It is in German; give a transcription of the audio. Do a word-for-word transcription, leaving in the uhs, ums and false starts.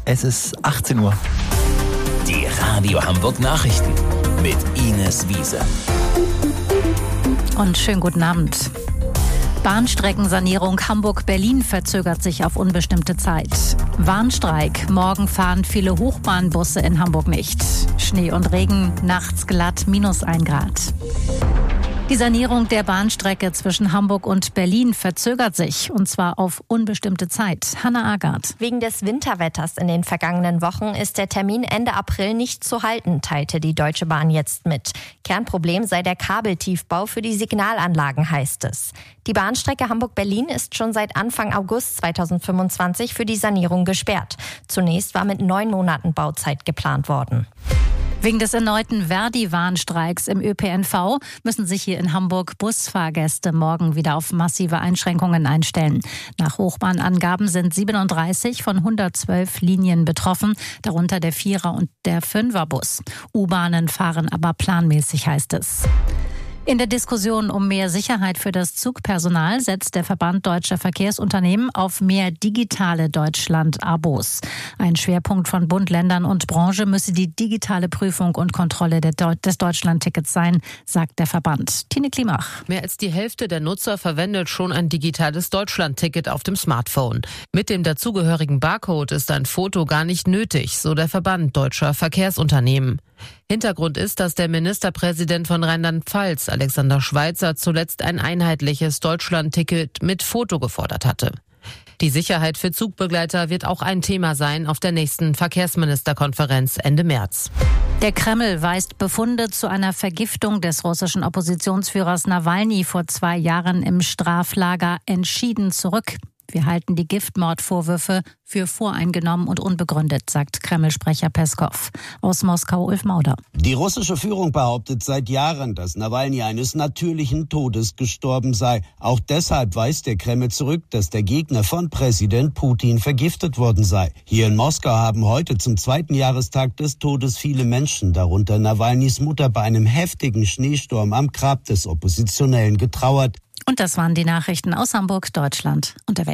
Es ist achtzehn Uhr. Die Radio Hamburg Nachrichten mit Ines Wiese. Und schönen guten Abend. Bahnstreckensanierung Hamburg-Berlin verzögert sich auf unbestimmte Zeit. Warnstreik. Morgen fahren viele Hochbahnbusse in Hamburg nicht. Schnee und Regen, nachts glatt, minus ein Grad. Die Sanierung der Bahnstrecke zwischen Hamburg und Berlin verzögert sich, und zwar auf unbestimmte Zeit. Hanna Agard. Wegen des Winterwetters in den vergangenen Wochen ist der Termin Ende April nicht zu halten, teilte die Deutsche Bahn jetzt mit. Kernproblem sei der Kabeltiefbau für die Signalanlagen, heißt es. Die Bahnstrecke Hamburg-Berlin ist schon seit Anfang August zweitausendfünfundzwanzig für die Sanierung gesperrt. Zunächst war mit neun Monaten Bauzeit geplant worden. Wegen des erneuten Verdi-Warnstreiks im Ö P N V müssen sich hier in Hamburg Busfahrgäste morgen wieder auf massive Einschränkungen einstellen. Nach Hochbahnangaben sind siebenunddreißig von hundertzwölf Linien betroffen, darunter der Vierer- und der Fünferbus. U-Bahnen fahren aber planmäßig, heißt es. In der Diskussion um mehr Sicherheit für das Zugpersonal setzt der Verband Deutscher Verkehrsunternehmen auf mehr digitale Deutschland-Abos. Ein Schwerpunkt von Bund, Ländern und Branche müsse die digitale Prüfung und Kontrolle des Deutschland-Tickets sein, sagt der Verband. Tine Klimach. Mehr als die Hälfte der Nutzer verwendet schon ein digitales Deutschland-Ticket auf dem Smartphone. Mit dem dazugehörigen Barcode ist ein Foto gar nicht nötig, so der Verband Deutscher Verkehrsunternehmen. Hintergrund ist, dass der Ministerpräsident von Rheinland-Pfalz, Alexander Schweitzer, zuletzt ein einheitliches Deutschland-Ticket mit Foto gefordert hatte. Die Sicherheit für Zugbegleiter wird auch ein Thema sein auf der nächsten Verkehrsministerkonferenz Ende März. Der Kreml weist Befunde zu einer Vergiftung des russischen Oppositionsführers Nawalny vor zwei Jahren im Straflager entschieden zurück. Wir halten die Giftmordvorwürfe für voreingenommen und unbegründet, sagt Kreml-Sprecher Peskow. Aus Moskau Ulf Mauder. Die russische Führung behauptet seit Jahren, dass Nawalny eines natürlichen Todes gestorben sei. Auch deshalb weist der Kreml zurück, dass der Gegner von Präsident Putin vergiftet worden sei. Hier in Moskau haben heute zum zweiten Jahrestag des Todes viele Menschen, darunter Nawalnys Mutter, bei einem heftigen Schneesturm am Grab des Oppositionellen getrauert. Und das waren die Nachrichten aus Hamburg, Deutschland und der Welt.